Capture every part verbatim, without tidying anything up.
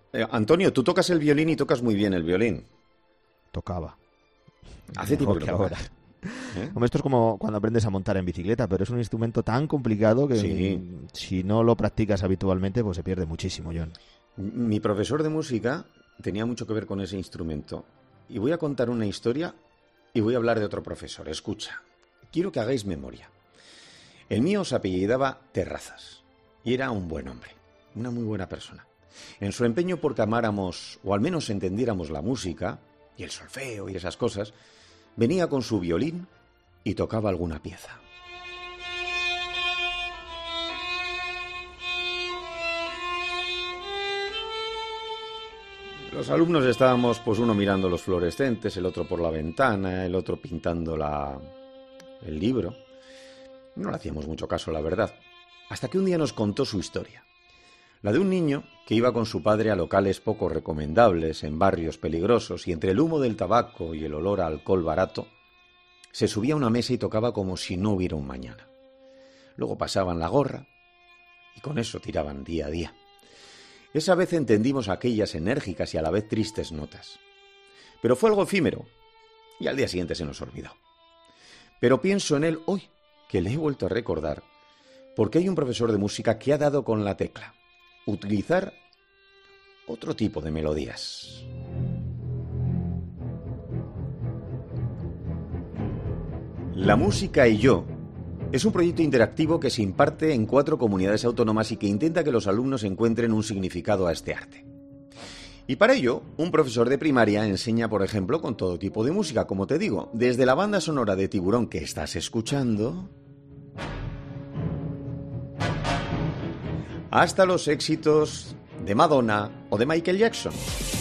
Eh, Antonio, tú tocas el violín y tocas muy bien el violín. Tocaba. Hace tiempo Mejor que que lo ahora. tocas. ¿Eh? Hombre, esto es como cuando aprendes a montar en bicicleta, pero es un instrumento tan complicado que Sí. mm, si no lo practicas habitualmente, pues se pierde muchísimo, John. Mi profesor de música tenía mucho que ver con ese instrumento. Y voy a contar una historia y voy a hablar de otro profesor. Escucha, quiero que hagáis memoria. El mío se apellidaba Terrazas y era un buen hombre, una muy buena persona. En su empeño por que amáramos, o al menos entendiéramos la música, y el solfeo y esas cosas, venía con su violín y tocaba alguna pieza. Los alumnos estábamos, pues uno mirando los fluorescentes, el otro por la ventana, el otro pintando la... el libro. No le hacíamos mucho caso, la verdad, hasta que un día nos contó su historia. La de un niño que iba con su padre a locales poco recomendables, en barrios peligrosos, y entre el humo del tabaco y el olor a alcohol barato, se subía a una mesa y tocaba como si no hubiera un mañana. Luego pasaban la gorra y con eso tiraban día a día. Esa vez entendimos aquellas enérgicas y a la vez tristes notas. Pero fue algo efímero y al día siguiente se nos olvidó. Pero pienso en él hoy, que le he vuelto a recordar, porque hay un profesor de música que ha dado con la tecla: utilizar otro tipo de melodías. La música y yo es un proyecto interactivo que se imparte en cuatro comunidades autónomas y que intenta que los alumnos encuentren un significado a este arte. Y para ello, un profesor de primaria enseña, por ejemplo, con todo tipo de música, como te digo, desde la banda sonora de Tiburón que estás escuchando, hasta los éxitos de Madonna o de Michael Jackson.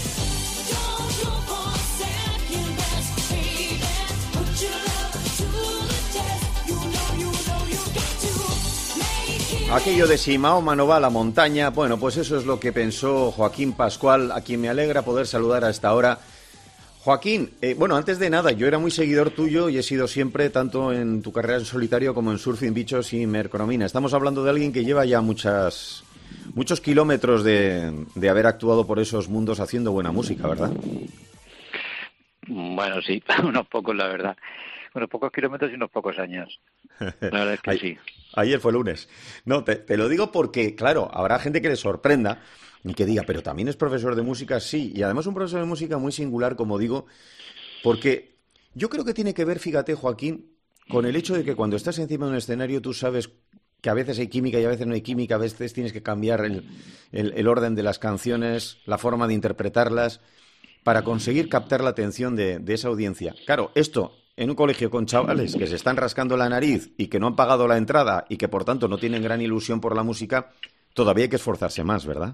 Aquello de si Mahoma no va a la montaña, bueno, pues eso es lo que pensó Joaquín Pascual, a quien me alegra poder saludar a esta hora. Joaquín, eh, bueno, antes de nada, yo era muy seguidor tuyo y he sido siempre, tanto en tu carrera en solitario como en Surfing Bichos y Mercromina. Estamos hablando de alguien que lleva ya muchas, muchos kilómetros de, de haber actuado por esos mundos haciendo buena música, ¿verdad? Bueno, sí, unos pocos, la verdad. Unos pocos kilómetros y unos pocos años. La verdad es que Ay, sí. Ayer fue lunes. No, te, te lo digo porque, claro, habrá gente que le sorprenda y que diga, pero también es profesor de música, sí. Y además un profesor de música muy singular, como digo, porque yo creo que tiene que ver, fíjate, Joaquín, con el hecho de que cuando estás encima de un escenario tú sabes que a veces hay química y a veces no hay química, a veces tienes que cambiar el, el, el orden de las canciones, la forma de interpretarlas, para conseguir captar la atención de, de esa audiencia. Claro, esto en un colegio con chavales que se están rascando la nariz y que no han pagado la entrada y que por tanto no tienen gran ilusión por la música, todavía hay que esforzarse más, ¿verdad?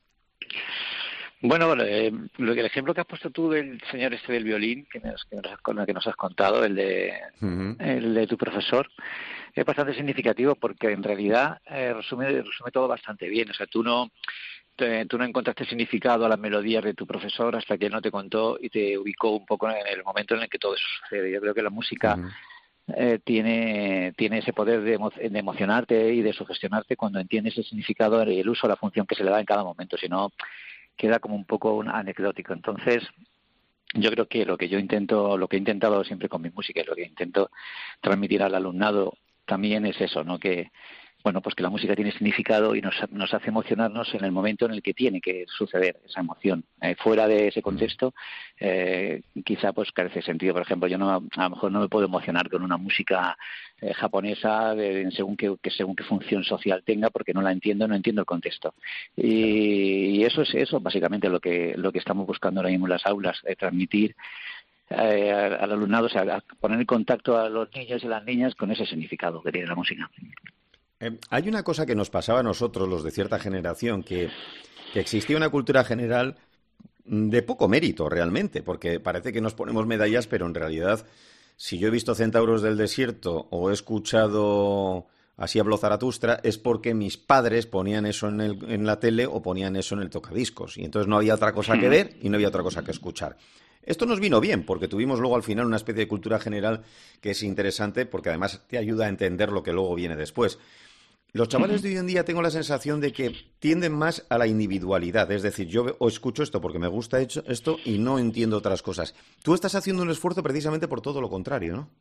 Bueno, eh, lo que el ejemplo que has puesto tú del señor este del violín, que nos, que nos, con el que nos has contado, el de, uh-huh. el de tu profesor, es bastante significativo porque en realidad eh, resume, resume todo bastante bien. O sea, tú no... tú no encontraste significado a las melodías de tu profesor hasta que él no te contó y te ubicó un poco en el momento en el que todo eso sucede. Yo creo que la música uh-huh. eh, tiene tiene ese poder de, emo- de emocionarte y de sugestionarte cuando entiendes el significado, el uso, la función que se le da en cada momento. Si no, queda como un poco un anecdótico. Entonces, yo creo que lo que yo intento, lo que he intentado siempre con mi música y lo que intento transmitir al alumnado también es eso, ¿no? Que bueno, pues que la música tiene significado y nos, nos hace emocionarnos en el momento en el que tiene que suceder esa emoción. Eh, fuera de ese contexto, eh, quizá pues carece de sentido. Por ejemplo, yo no, a lo mejor no me puedo emocionar con una música eh, japonesa de, según qué, que según qué función social tenga, porque no la entiendo, no entiendo el contexto. Y, y eso es eso, básicamente lo que lo que estamos buscando ahora mismo en las aulas, eh, transmitir eh, al alumnado, o sea, a poner en contacto a los niños y las niñas con ese significado que tiene la música. Eh, hay una cosa que nos pasaba a nosotros, los de cierta generación, que, que existía una cultura general de poco mérito realmente, porque parece que nos ponemos medallas, pero en realidad, si yo he visto Centauros del Desierto o he escuchado Así habló Zaratustra, es porque mis padres ponían eso en, el, en la tele o ponían eso en el tocadiscos, y entonces no había otra cosa que ver y no había otra cosa que escuchar. Esto nos vino bien, porque tuvimos luego al final una especie de cultura general que es interesante, porque además te ayuda a entender lo que luego viene después. Los chavales de hoy en día tengo la sensación de que tienden más a la individualidad. Es decir, yo o escucho esto porque me gusta esto y no entiendo otras cosas. Tú estás haciendo un esfuerzo precisamente por todo lo contrario, ¿no?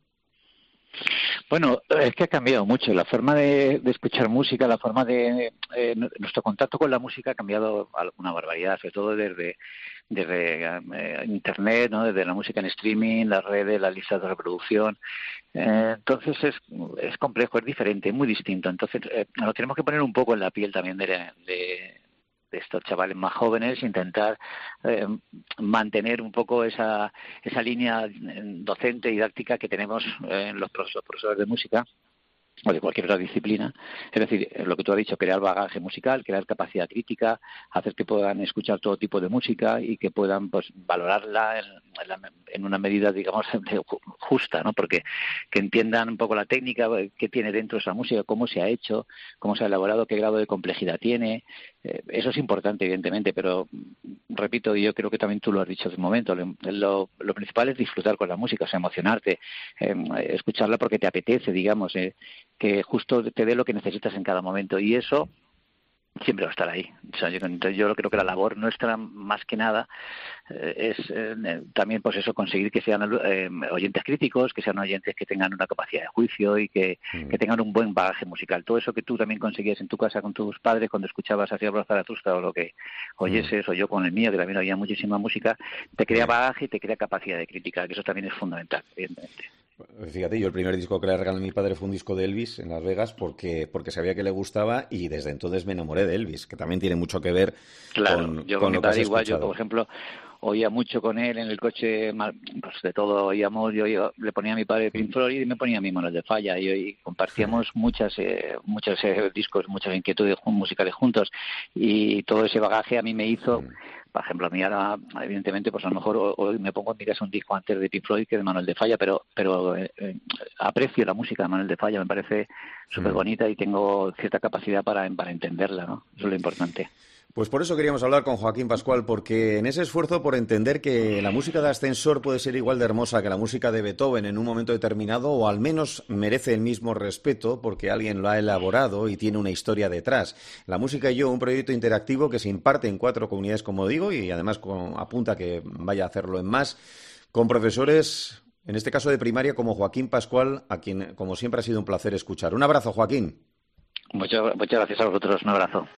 Bueno, es que ha cambiado mucho la forma de, de escuchar música, la forma de... Eh, nuestro contacto con la música ha cambiado una barbaridad, sobre todo desde, desde eh, Internet, ¿no? Desde la música en streaming, las redes, las listas de reproducción. Eh, entonces es, es complejo, es diferente, muy distinto. Entonces eh, nos tenemos que poner un poco en la piel también de... de de estos chavales más jóvenes, intentar eh, mantener un poco esa esa línea docente didáctica que tenemos eh, los profesores de música o de cualquier otra disciplina, es decir, lo que tú has dicho, crear bagaje musical, crear capacidad crítica, hacer que puedan escuchar todo tipo de música y que puedan pues valorarla en, en, la, en una medida, digamos, justa, ¿no? Porque que entiendan un poco la técnica que tiene dentro esa música, cómo se ha hecho, cómo se ha elaborado, qué grado de complejidad tiene. Eh, eso es importante, evidentemente, pero repito, y yo creo que también tú lo has dicho hace un momento, lo, lo, lo principal es disfrutar con la música, o sea, emocionarte, eh, escucharla porque te apetece, digamos, eh, que justo te dé lo que necesitas en cada momento, y eso siempre va a estar ahí. O sea, yo, yo creo que la labor nuestra, más que nada, eh, es eh, también pues eso, conseguir que sean eh, oyentes críticos, que sean oyentes que tengan una capacidad de juicio y que, mm. que tengan un buen bagaje musical. Todo eso que tú también conseguías en tu casa con tus padres cuando escuchabas así a Zaratustra o lo que oyeses, mm. o yo con el mío, que también oía muchísima música, te crea bagaje y te crea capacidad de crítica, que eso también es fundamental, evidentemente. Fíjate, yo el primer disco que le regalé a mi padre fue un disco de Elvis en Las Vegas porque, porque sabía que le gustaba y desde entonces me enamoré de Elvis, que también tiene mucho que ver claro, con, yo con, con lo mi padre que has igual, escuchado. Yo, por ejemplo, oía mucho con él en el coche, pues de todo oíamos, yo, yo le ponía a mi padre Pink Floyd y me ponía a mí Manuel de Falla y, y compartíamos sí. muchas eh, muchos eh, discos, muchas inquietudes musicales juntos y todo ese bagaje a mí me hizo... Sí. Por ejemplo, a mí ahora, evidentemente, pues a lo mejor hoy me pongo en mi casa un disco antes de Pink Floyd que de Manuel de Falla, pero pero eh, eh, aprecio la música de Manuel de Falla, me parece súper bonita y tengo cierta capacidad para, para entenderla, ¿no? Eso es lo importante. Pues por eso queríamos hablar con Joaquín Pascual, porque en ese esfuerzo por entender que la música de ascensor puede ser igual de hermosa que la música de Beethoven en un momento determinado, o al menos merece el mismo respeto porque alguien lo ha elaborado y tiene una historia detrás. La Música y Yo, un proyecto interactivo que se imparte en cuatro comunidades, como digo, y además con, apunta que vaya a hacerlo en más, con profesores, en este caso de primaria, como Joaquín Pascual, a quien, como siempre, ha sido un placer escuchar. Un abrazo, Joaquín. Muchas, muchas gracias a vosotros, un abrazo.